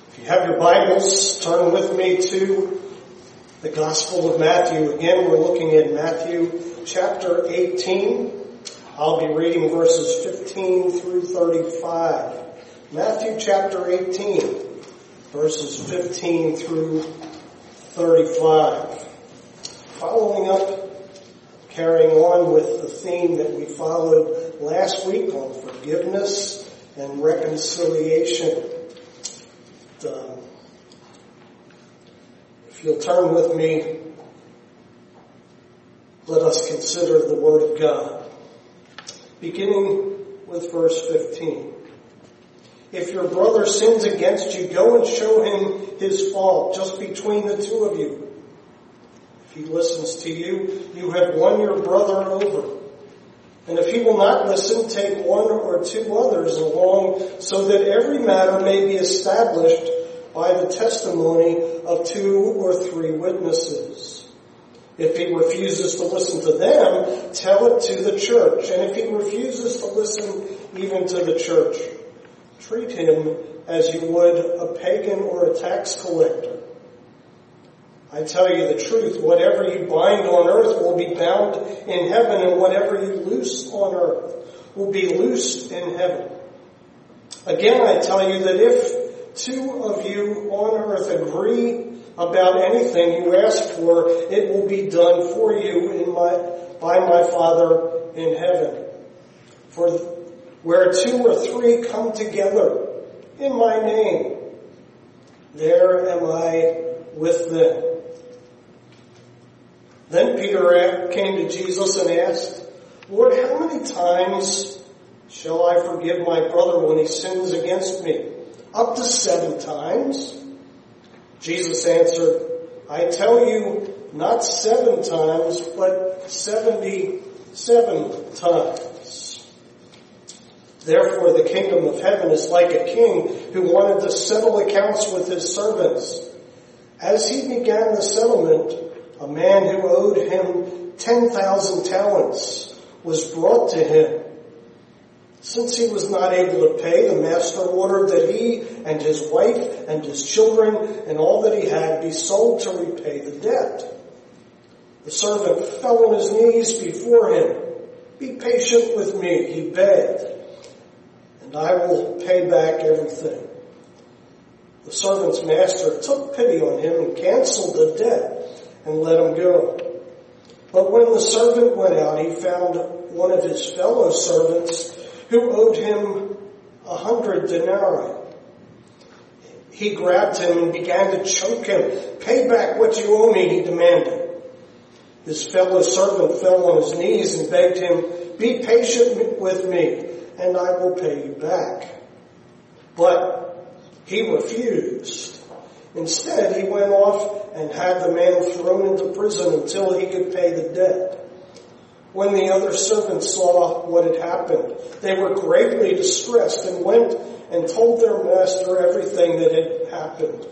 If you have your Bibles, turn with me to the Gospel of Matthew. Again, we're looking at Matthew chapter 18. I'll be reading verses 15 through 35. Matthew chapter 18, verses 15 through 35. Following up, carrying on with the theme that we followed last week on forgiveness and reconciliation. If you'll turn with me, let us consider the Word of God. Beginning with verse 15. If your brother sins against you, go and show him his fault, just between the two of you. If he listens to you, you have won your brother over. And if he will not listen, take one or two others along, so that every matter may be established by the testimony of 2 or 3 witnesses. If he refuses to listen to them, tell it to the church. And if he refuses to listen even to the church, treat him as you would a pagan or a tax collector. I tell you the truth, whatever you bind on earth will be bound in heaven, and whatever you loose on earth will be loosed in heaven. Again, I tell you that if 2 of you on earth agree about anything you ask for, it will be done for you by my Father in heaven. For where 2 or 3 come together in my name, there am I with them. Then Peter came to Jesus and asked, Lord, how many times shall I forgive my brother when he sins against me? Up to 7 times? Jesus answered, I tell you, not 7 times, but 77 times. Therefore, the kingdom of heaven is like a king who wanted to settle accounts with his servants. As he began the settlement, a man who owed him 10,000 talents was brought to him. Since he was not able to pay, the master ordered that he and his wife and his children and all that he had be sold to repay the debt. The servant fell on his knees before him. Be patient with me, he begged, and I will pay back everything. The servant's master took pity on him and canceled the debt and let him go. But when the servant went out, he found one of his fellow servants who owed him 100 denarii. He grabbed him and began to choke him. Pay back what you owe me, he demanded. His fellow servant fell on his knees and begged him, be patient with me, and I will pay you back. But he refused. Instead, he went off and had the man thrown into prison until he could pay the debt. When the other servants saw what had happened, they were greatly distressed and went and told their master everything that had happened.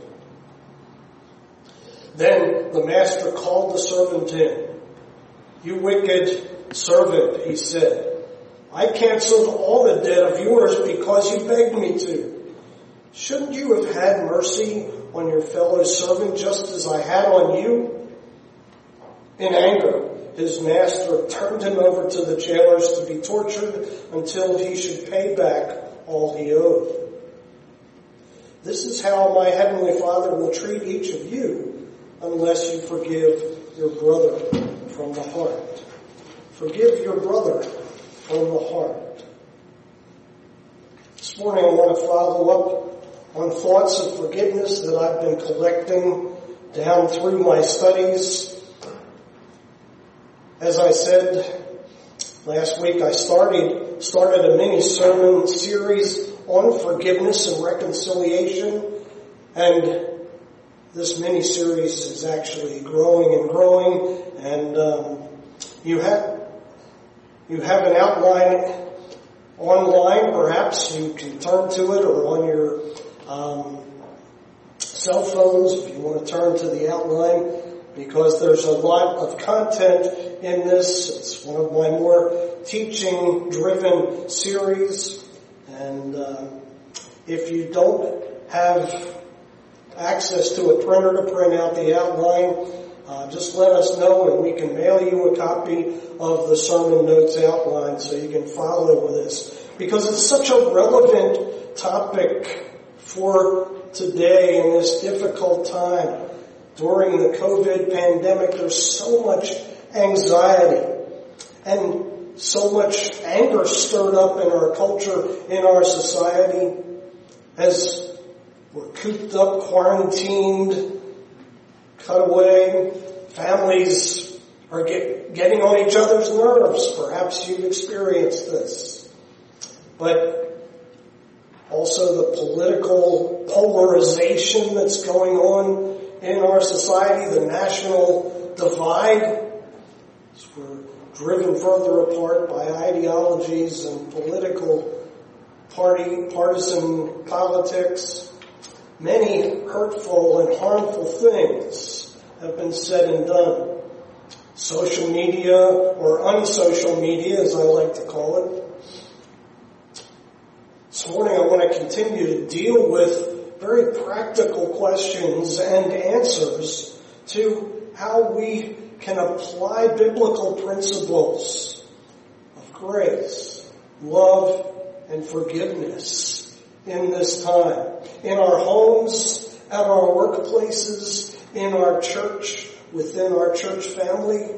Then the master called the servant in. You wicked servant, he said. I canceled all the debt of yours because you begged me to. Shouldn't you have had mercy on your fellow servant just as I had on you? In anger, his master turned him over to the jailers to be tortured until he should pay back all he owed. This is how my heavenly Father will treat each of you unless you forgive your brother from the heart. Forgive your brother from the heart. This morning I want to follow up on thoughts of forgiveness that I've been collecting down through my studies. As I said last week, I started a mini sermon series on forgiveness and reconciliation, and this mini series is actually growing and growing. And you have an outline online. Perhaps you can turn to it, or on your cell phones if you want to turn to the outline, because there's a lot of content in this. It's one of my more teaching-driven series. And if you don't have access to a printer to print out the outline, just let us know and we can mail you a copy of the sermon notes outline so you can follow with us. Because it's such a relevant topic for today in this difficult time. During the COVID pandemic, there's so much anxiety and so much anger stirred up in our culture, in our society, as we're cooped up, quarantined, cut away. Families are getting on each other's nerves. Perhaps you've experienced this. But also the political polarization that's going on in our society, the national divide, as we're driven further apart by ideologies and political partisan politics. Many hurtful and harmful things have been said and done. Social media, or unsocial media as I like to call it. This morning I want to continue to deal with very practical questions and answers to how we can apply biblical principles of grace, love, and forgiveness in this time. In our homes, at our workplaces, in our church, within our church family.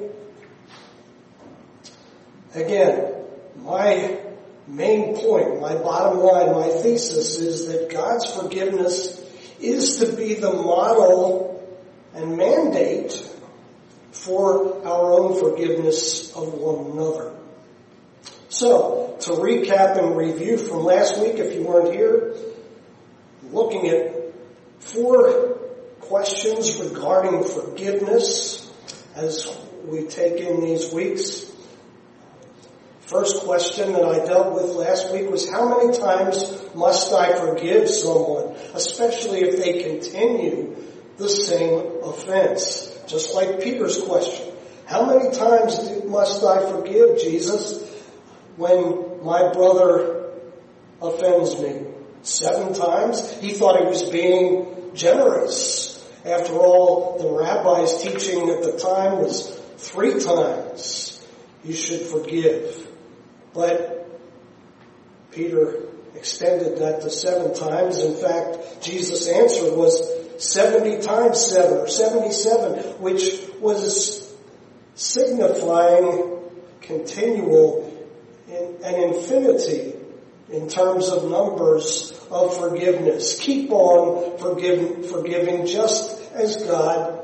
Again, my main point, my bottom line, my thesis is that God's forgiveness is to be the model and mandate for our own forgiveness of one another. So, to recap and review from last week, if you weren't here, looking at 4 questions regarding forgiveness as we take in these weeks. First question that I dealt with last week was, how many times must I forgive someone, especially if they continue the same offense? Just like Peter's question. How many times must I forgive, Jesus, when my brother offends me? 7 times? He thought he was being generous. After all, the rabbi's teaching at the time was 3 times you should forgive. But Peter extended that to 7 times. In fact, Jesus' answer was 70 times 7, or 77, which was signifying continual and infinity in terms of numbers of forgiveness. Keep on forgiving just as God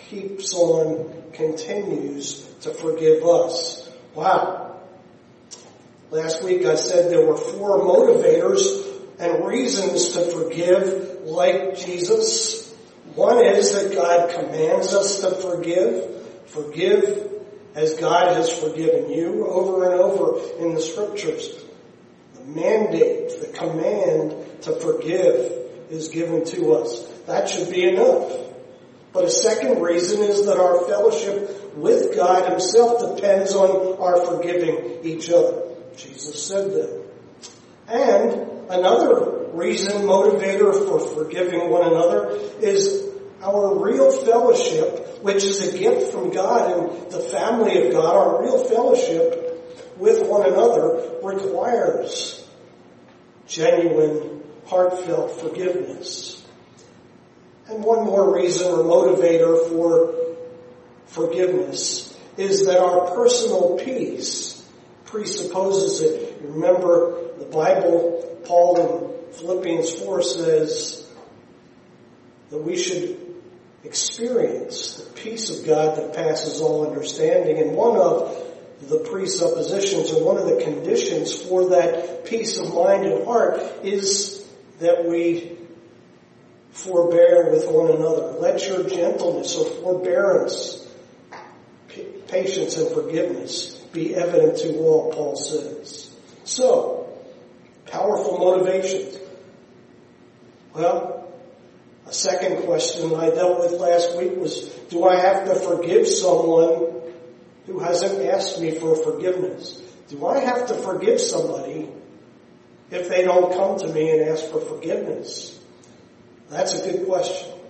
continues to forgive us. Wow. Last week I said there were 4 motivators and reasons to forgive like Jesus. One is that God commands us to forgive. Forgive as God has forgiven you, over and over in the scriptures. The mandate, the command to forgive is given to us. That should be enough. But a second reason is that our fellowship with God himself depends on our forgiving each other. Jesus said that. And another reason, motivator for forgiving one another, is our real fellowship, which is a gift from God and the family of God. Our real fellowship with one another requires genuine, heartfelt forgiveness. And one more reason or motivator for forgiveness is that our personal peace presupposes it. You remember the Bible, Paul in Philippians 4 says that we should experience the peace of God that passes all understanding. And one of the presuppositions, or one of the conditions for that peace of mind and heart, is that we forbear with one another. Let your gentleness or forbearance, patience and forgiveness be evident to all, Paul says. So, powerful motivations. Well, a second question that I dealt with last week was, do I have to forgive someone who hasn't asked me for forgiveness? Do I have to forgive somebody if they don't come to me and ask for forgiveness? That's a good question.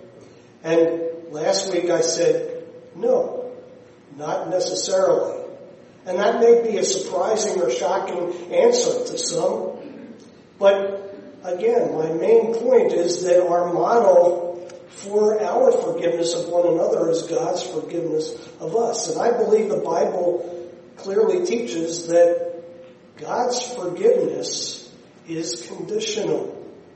And last week I said, no, not necessarily. And that may be a surprising or shocking answer to some. But again, my main point is that our model for our forgiveness of one another is God's forgiveness of us. And I believe the Bible clearly teaches that God's forgiveness is conditional.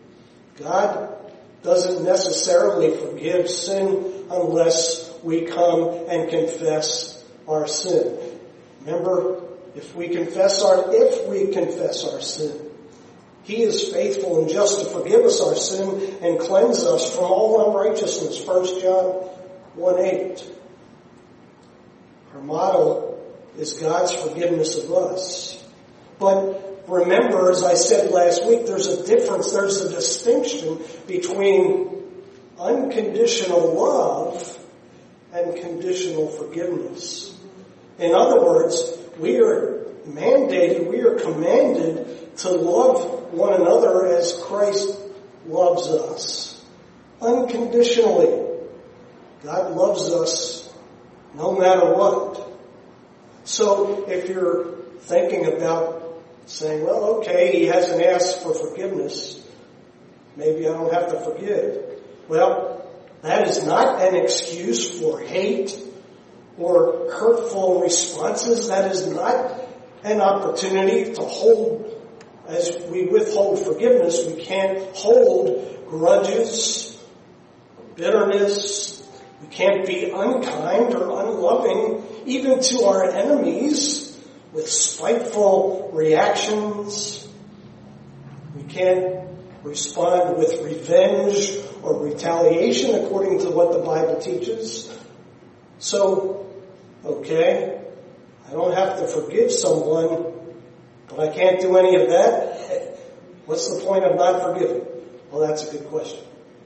God doesn't necessarily forgive sin unless we come and confess our sin. Remember, if we confess our sin, He is faithful and just to forgive us our sin and cleanse us from all unrighteousness. 1 John 1:8. Our model is God's forgiveness of us. But remember, as I said last week, there's a difference, there's a distinction between unconditional love and conditional forgiveness. In other words, we are mandated, we are commanded to love one another as Christ loves us. Unconditionally. God loves us no matter what. So if you're thinking about saying, well, okay, He hasn't asked for forgiveness, maybe I don't have to forgive. Well, that is not an excuse for hate or hurtful responses. That is not an opportunity to hold, as we withhold forgiveness, we can't hold grudges, bitterness. We can't be unkind or unloving, even to our enemies, with spiteful reactions. We can't respond with revenge or retaliation according to what the Bible teaches. So, okay, I don't have to forgive someone, but I can't do any of that. What's the point of not forgiving? Well, that's a good question.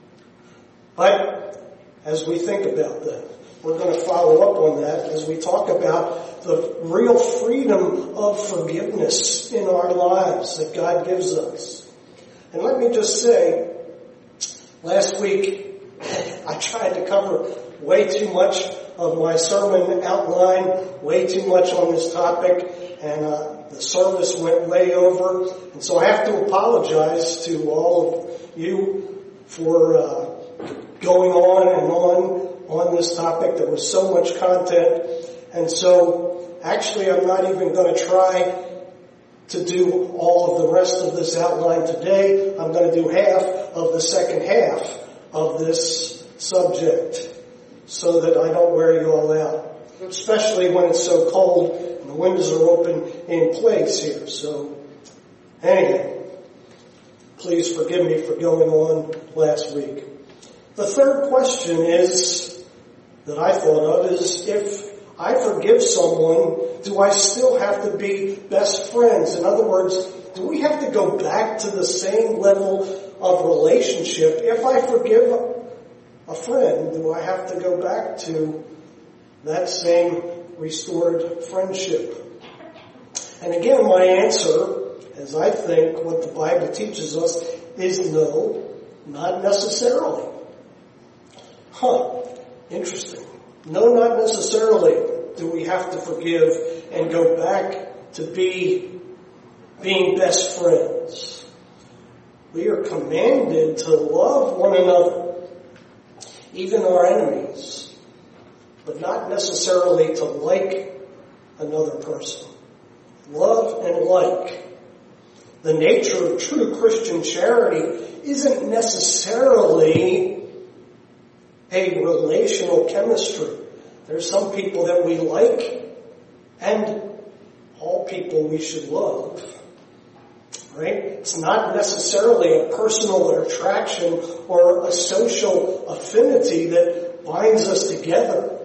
But as we think about that, we're going to follow up on that as we talk about the real freedom of forgiveness in our lives that God gives us. And let me just say, last week I tried to cover way too much of my sermon outline, way too much on this topic, and the service went way over. And so I have to apologize to all of you for going on and on this topic. There was so much content. And so actually I'm not even going to try to do all of the rest of this outline today. I'm going to do half of the second half of this subject so that I don't wear you all out, especially when it's so cold and the windows are open in place here. So anyway, please forgive me for going on last week. The third question that I thought of is, if I forgive someone, do I still have to be best friends? In other words, do we have to go back to the same level of relationship? If I forgive a friend, do I have to go back to that same restored friendship? And again, my answer, as I think what the Bible teaches us, is no, not necessarily. Interesting. No, not necessarily do we have to forgive and go back to being best friends. We are commanded to love one another, even our enemies, but not necessarily to like another person. Love and like. The nature of true Christian charity isn't necessarily a relational chemistry. There's some people that we like, and all people we should love. Right? It's not necessarily a personal attraction or a social affinity that binds us together.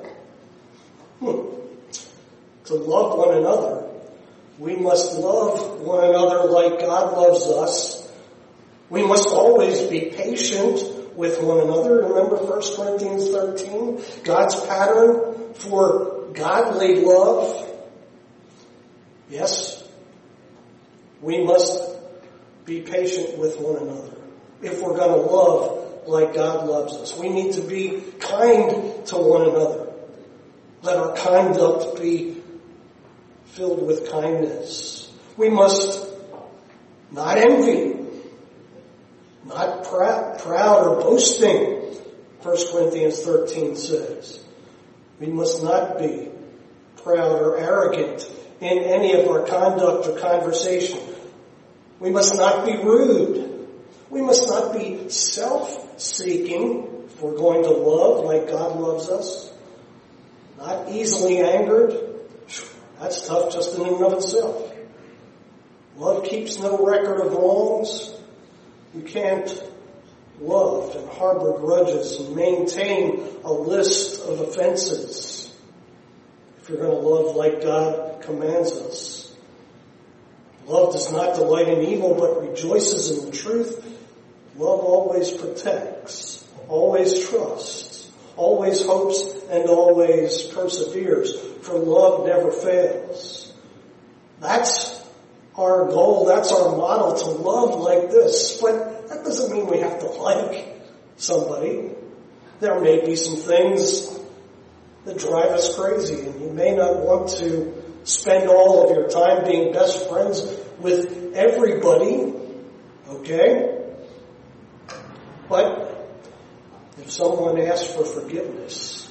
To love one another, we must love one another like God loves us. We must always be patient with one another. Remember 1 Corinthians 13? God's pattern for godly love. Yes, we must be patient with one another if we're going to love like God loves us. We need to be kind to one another. Let our conduct be filled with kindness. We must not envy, not proud or boasting, 1 Corinthians 13 says. We must not be proud or arrogant in any of our conduct or conversation. We must not be rude. We must not be self-seeking if we're going to love like God loves us. Not easily angered. That's tough just in and of itself. Love keeps no record of wrongs. You can't love and harbor grudges and maintain a list of offenses if you're going to love like God commands us. Love does not delight in evil, but rejoices in the truth. Love always protects, always trusts, always hopes, and always perseveres. For love never fails. That's our goal. That's our model, to love like this. But that doesn't mean we have to like somebody. There may be some things that drive us crazy, and you may not want to spend all of your time being best friends with everybody, okay? But if someone asks for forgiveness,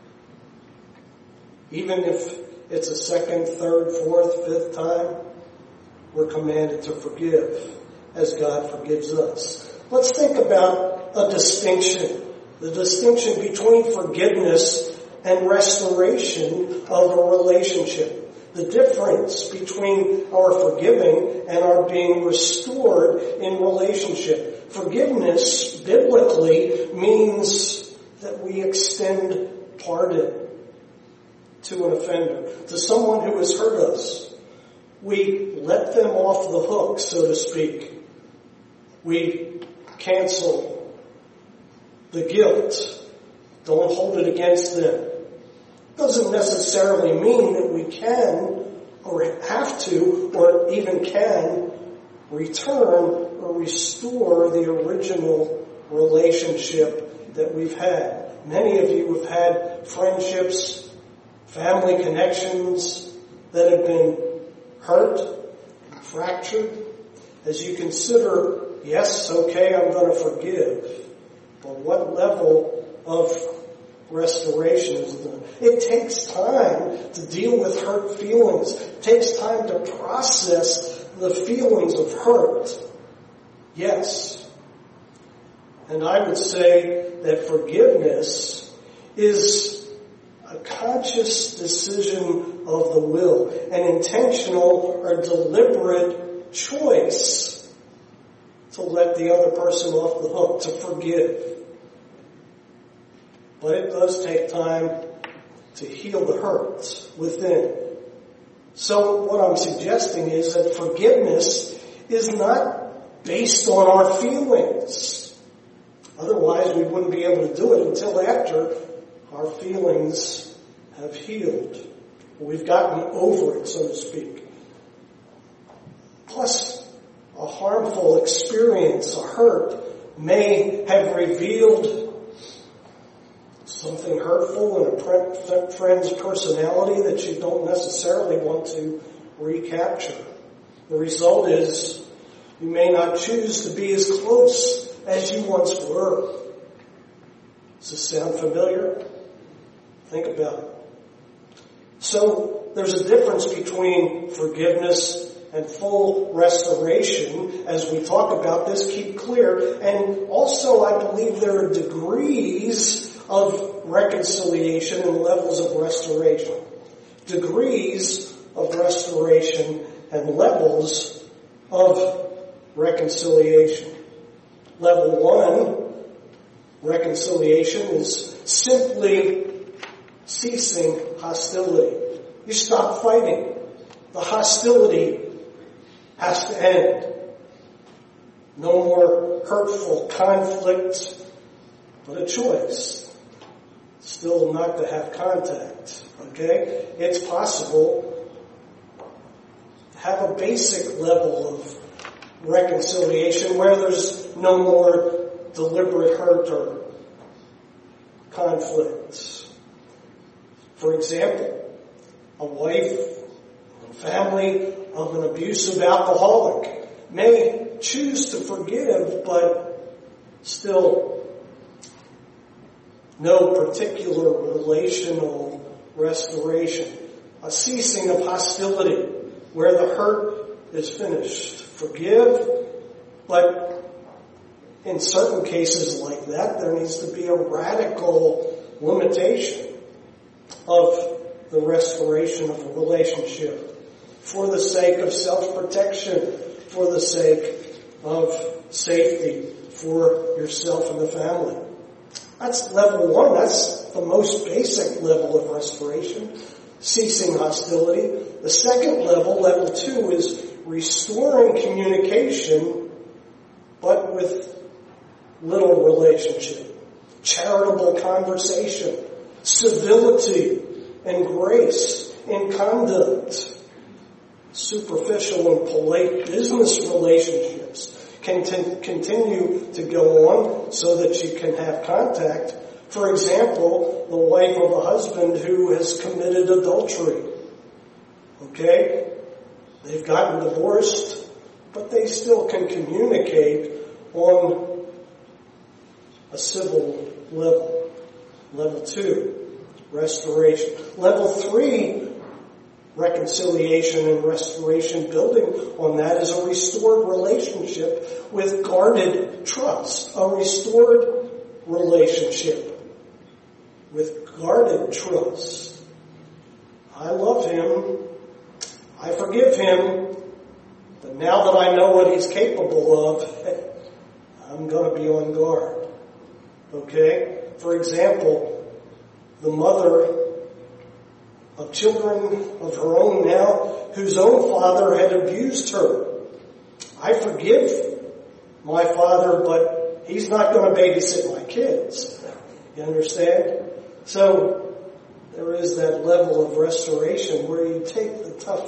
even if it's a second, third, fourth, fifth time, we're commanded to forgive as God forgives us. Let's think about a distinction. The distinction between forgiveness and restoration of a relationship. The difference between our forgiving and our being restored in relationship. Forgiveness, biblically, means that we extend pardon to an offender, to someone who has hurt us. We let them off the hook, so to speak. We cancel the guilt. Don't hold it against them. Doesn't necessarily mean that we can or have to or even can return or restore the original relationship that we've had. Many of you have had friendships, family connections that have been hurt, fractured. As you consider, yes, okay, I'm going to forgive, but what level of restoration is done? It takes time to deal with hurt feelings. It takes time to process the feelings of hurt. Yes. And I would say that forgiveness is a conscious decision of the will, an intentional or deliberate choice to let the other person off the hook, to forgive. But it does take time to heal the hurts within. So what I'm suggesting is that forgiveness is not based on our feelings. Otherwise, we wouldn't be able to do it until after our feelings have healed. We've gotten over it, so to speak. Plus, a harmful experience, a hurt, may have revealed something hurtful in a friend's personality that you don't necessarily want to recapture. The result is you may not choose to be as close as you once were. Does this sound familiar? Think about it. So there's a difference between forgiveness and full restoration. As we talk about this, keep clear. And also, I believe there are degrees of reconciliation and levels of restoration. Degrees of restoration and levels of reconciliation. Level 1, reconciliation, is simply ceasing hostility. You stop fighting. The hostility has to end. No more hurtful conflict, but a choice. Still not to have contact. Okay? It's possible to have a basic level of reconciliation where there's no more deliberate hurt or conflict. For example, a wife or family of an abusive alcoholic may choose to forgive, but still no particular relational restoration. A ceasing of hostility where the hurt is finished. Forgive, but in certain cases like that, there needs to be a radical limitation of the restoration of a relationship for the sake of self-protection, for the sake of safety for yourself and the family. That's level one. That's the most basic level of restoration, ceasing hostility. The second level, level two, is restoring communication, but with little relationship, charitable conversation, civility and grace in conduct. Superficial and polite business relationships can continue to go on so that you can have contact. For example, the wife of a husband who has committed adultery. Okay? They've gotten divorced, but they still can communicate on a civil level. Level two, restoration. Level three, reconciliation and restoration, building on that, is a restored relationship with guarded trust. A restored relationship with guarded trust. I love him. I forgive him. But now that I know what he's capable of, I'm going to be on guard. Okay? For example, the mother of children of her own now, whose own father had abused her. I forgive my father, but he's not going to babysit my kids. You understand? So there is that level of restoration where you take the tough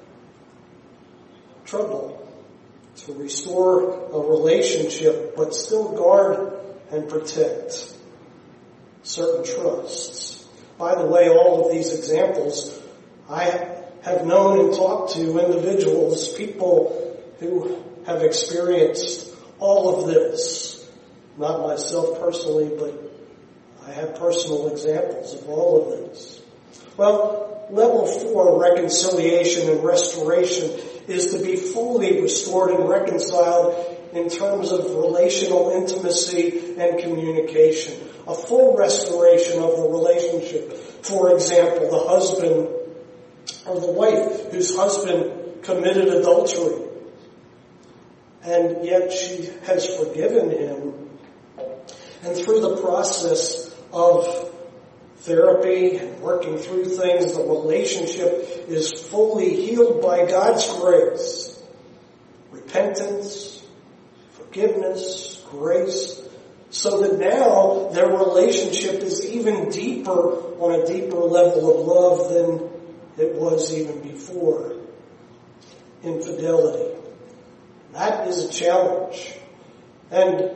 trouble to restore a relationship, but still guard and protect certain trusts. By the way, all of these examples, I have known and talked to individuals, people who have experienced all of this. Not myself personally, but I have personal examples of all of this. Well, level 4, reconciliation and restoration, is to be fully restored and reconciled in terms of relational intimacy and communication. A full restoration of the relationship. For example, the husband or the wife whose husband committed adultery, and yet she has forgiven him. And through the process of therapy and working through things, the relationship is fully healed by God's grace. Repentance, forgiveness, grace, so that now their relationship is even deeper, on a deeper level of love than it was even before infidelity. That is a challenge. And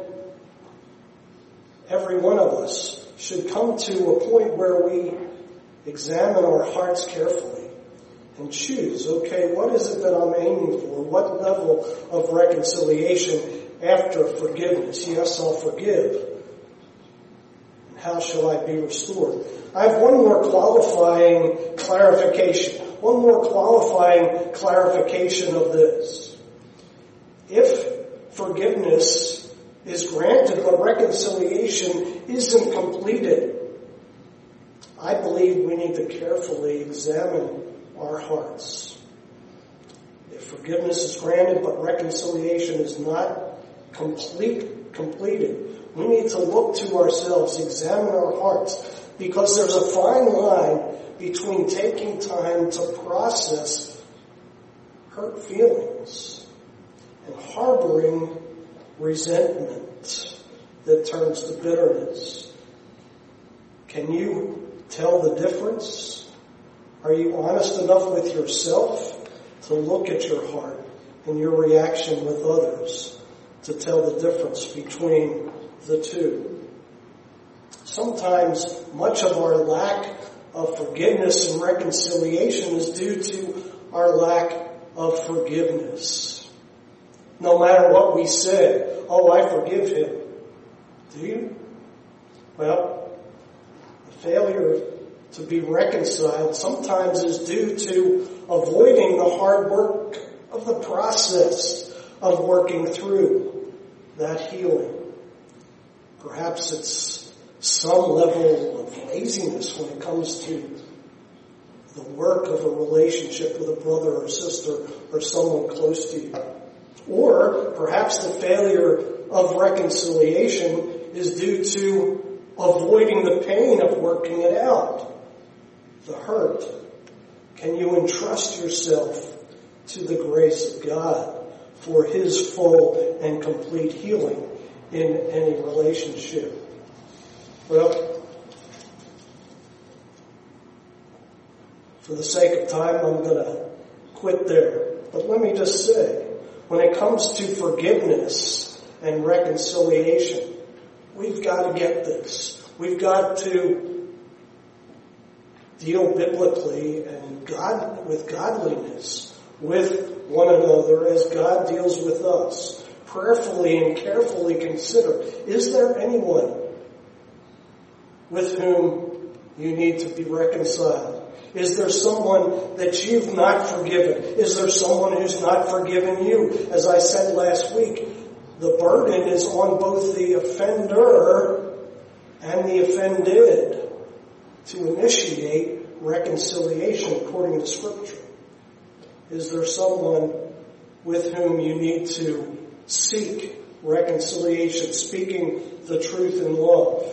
every one of us should come to a point where we examine our hearts carefully and choose, okay, what is it that I'm aiming for? What level of reconciliation after forgiveness? Yes, I'll forgive. And how shall I be restored? I have one more qualifying clarification. One more qualifying clarification of this. If forgiveness is granted but reconciliation isn't completed, I believe we need to carefully examine our hearts. If forgiveness is granted but reconciliation is not completed, we need to look to ourselves, examine our hearts, because there's a fine line between taking time to process hurt feelings and harboring resentment that turns to bitterness. Can you tell the difference? Are you honest enough with yourself to look at your heart and your reaction with others to tell the difference between the two. Sometimes much of our lack of forgiveness and reconciliation is due to our lack of forgiveness. No matter what we say, oh, I forgive him. Do you? Well, the failure to be reconciled sometimes is due to avoiding the hard work of the process of working through that healing. Perhaps it's some level of laziness when it comes to the work of a relationship with a brother or sister or someone close to you. Or perhaps the failure of reconciliation is due to avoiding the pain of working it out, the hurt. Can you entrust yourself to the grace of God for His full and complete healing in any relationship? Well, for the sake of time, I'm going to quit there. But let me just say, when it comes to forgiveness and reconciliation, we've got to get this. We've got to deal biblically and with godliness with one another as God deals with us. Prayerfully and carefully consider, is there anyone with whom you need to be reconciled? Is there someone that you've not forgiven? Is there someone who's not forgiven you? As I said last week, the burden is on both the offender and the offended to initiate reconciliation according to Scripture. Is there someone with whom you need to seek reconciliation, speaking the truth in love?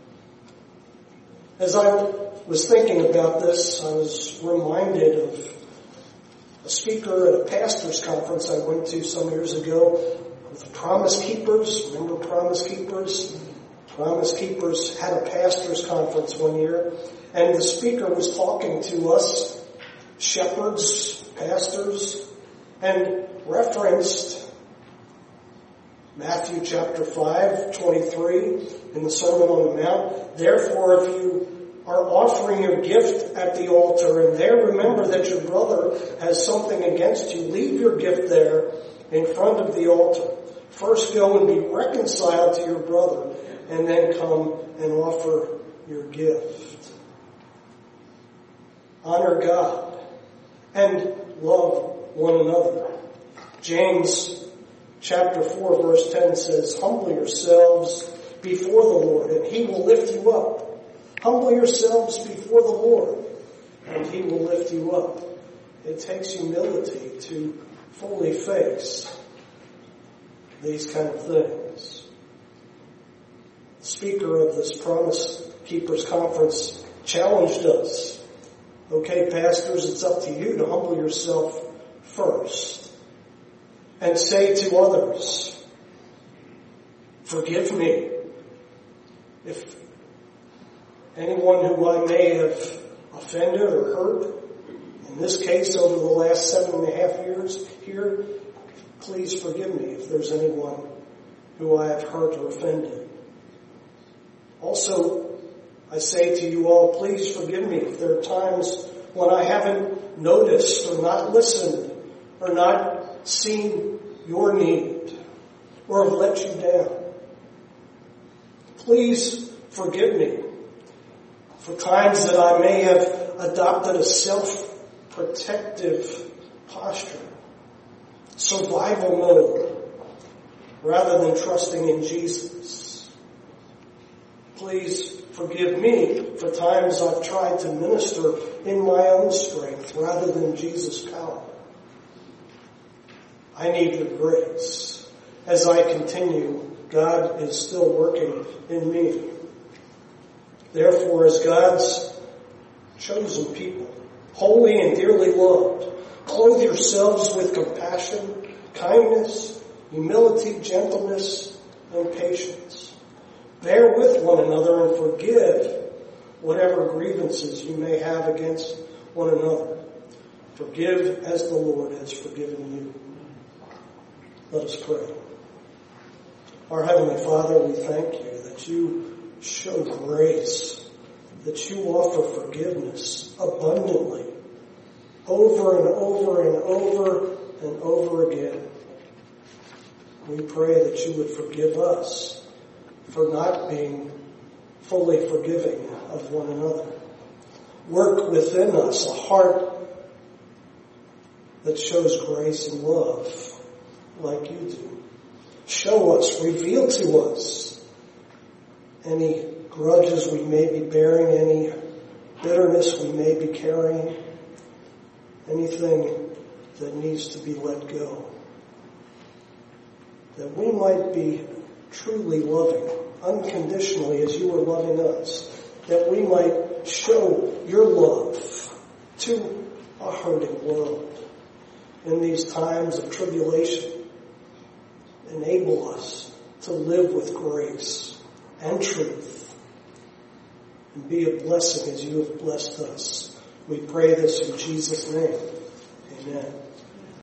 As I was thinking about this, I was reminded of a speaker at a pastor's conference I went to some years ago with the Promise Keepers. Remember Promise Keepers? Promise Keepers had a pastor's conference one year, and the speaker was talking to us, shepherds, pastors, and referenced Matthew chapter 5:23 in the Sermon on the Mount. Therefore, if you are offering your gift at the altar and there remember that your brother has something against you, leave your gift there in front of the altar. First go and be reconciled to your brother and then come and offer your gift. Honor God and love one another. James chapter 4 verse 10 says, humble yourselves before the Lord and He will lift you up. Humble yourselves before the Lord, and He will lift you up. It takes humility to fully face these kind of things. The speaker of this Promise Keepers Conference challenged us. Okay, pastors, it's up to you to humble yourself first and say to others, forgive me. If anyone who I may have offended or hurt, in this case over the last 7.5 years here, please forgive me if there's anyone who I have hurt or offended. Also, I say to you all, please forgive me if there are times when I haven't noticed or not listened or not seen your need or have let you down. Please forgive me for times that I may have adopted a self-protective posture, survival mode, rather than trusting in Jesus. Please forgive me for times I've tried to minister in my own strength rather than Jesus' power. I need your grace. As I continue, God is still working in me. Therefore, as God's chosen people, holy and dearly loved, clothe yourselves with compassion, kindness, humility, gentleness, and patience. Bear with one another and forgive whatever grievances you may have against one another. Forgive as the Lord has forgiven you. Let us pray. Our Heavenly Father, we thank you that you show grace, that you offer forgiveness abundantly, over and over and over and over again. We pray that you would forgive us for not being fully forgiving of one another. Work within us a heart that shows grace and love like you do. Show us, reveal to us any grudges we may be bearing, any bitterness we may be carrying, anything that needs to be let go. That we might be truly loving, unconditionally as you are loving us. That we might show your love to a hurting world. In these times of tribulation, enable us to live with grace and truth and be a blessing as you have blessed us. We pray this in Jesus' name. Amen.